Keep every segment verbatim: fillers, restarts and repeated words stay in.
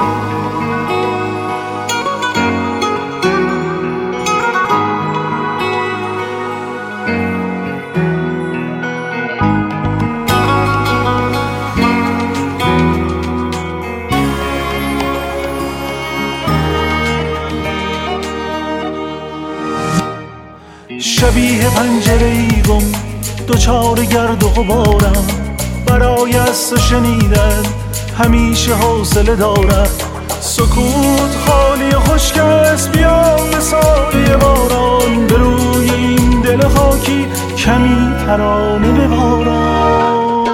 شبیه پنجره ای گم دوچار گرد و غبارم، برای از تو شنیدن همیشه حوصله دارم. سکوت خالی و خشک است، بیا به سایه باران، به روی این دل خاکی کمی ترانه ببارم.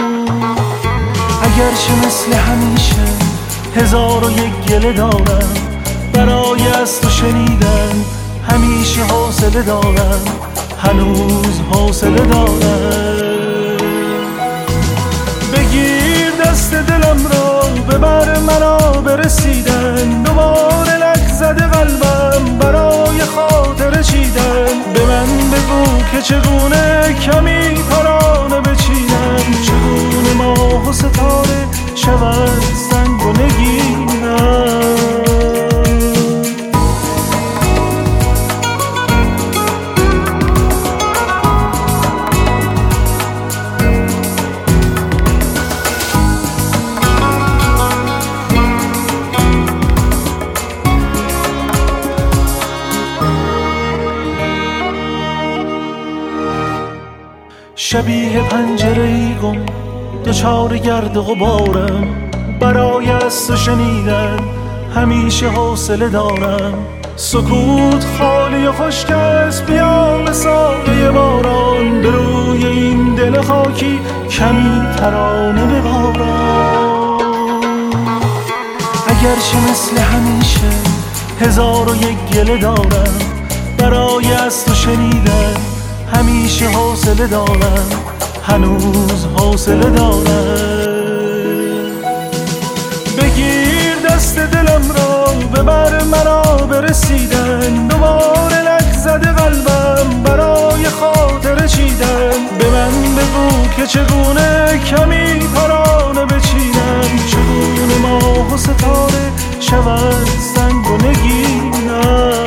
اگرچه مثل همیشه هزار و یک گله دارم، برای از تو شنیدن همیشه حوصله دارم، هنوز حوصله دارم. بگیر دست دلم را، ببر مرا برسیدن، دوباره لک زده قلبم برای خاطر چیدن. به من بگو که چگونه کمی ترانه بچینم، چگونه ماه و ستاره شود سنگ و نگینم. شبیه پنجره ای گم دوچار گرد و غبارم، برای از تو شنیدن همیشه حوصله دارم. سکوت خالی و خشک است، بیا به سایه باران، به روی این دل خاکی کمی ترانه ببارم. اگرچه مثل همیشه هزار و یک گله دارم، برای از تو شنیدن همیشه حوصله دارم، هنوز حوصله دارم. بگیر دست دلم را، ببر مرا برسیدن، دوباره لک زده قلبم برای خاطر چیدن. به من بگو که چگونه کمی ترانه بچینم، چگونه ماه و ستاره شود سنگ و نگینم.